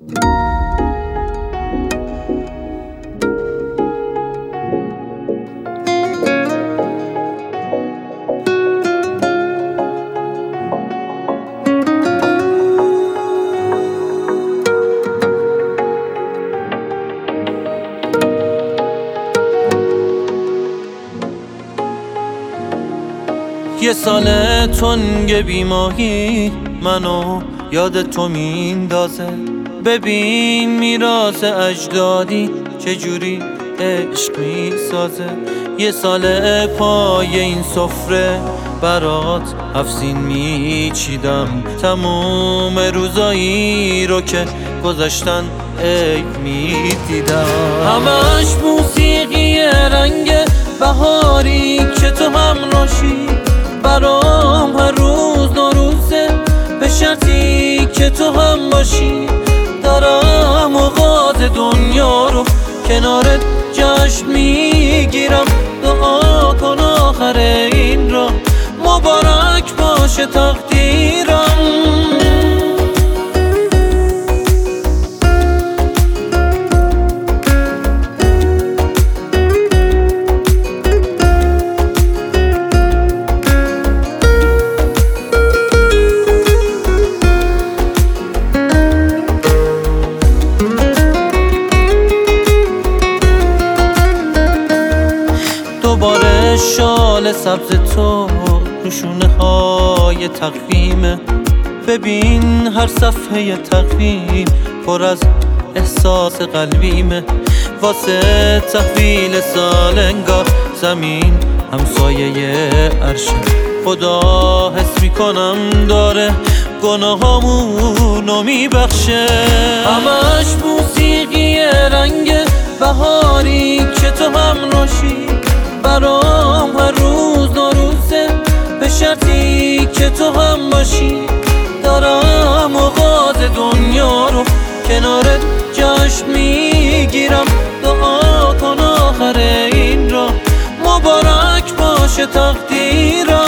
یه سال تنگ بیماهی منو یاد تو میندازه. ببین میراث اجدادی چجوری عشق میسازه. یه سال پای این سفره برات افسین میچیدم. تموم روزایی رو که گذشتن عیب میدیدم. همش موسیقی رنگ بهاری که تو همراهی. برام هر روز نوروزه به شرطی که تو هم باشی. دارم اوقات دنیا رو کنارت جشن میگیرم. دعا کن آخر این راه مبارک باشه تقدیرم. دوباره شال سبز تو نشونه های تقویمه. ببین هر صفحه تقویم پر از احساس قلبیمه. واسه تحویل سال انگار زمین همسایه عرشه. خدا حس میکنم داره گناهامونو میبخشه. همش موسیقی رنگ بهاری که تو همراهی. برام هر روز نوروزه به شرطی که تو هم باشی. دارم اوقات دنیا رو کنارت جشن میگیرم. دعا کن آخر این راه مبارک باشه تقدیرم.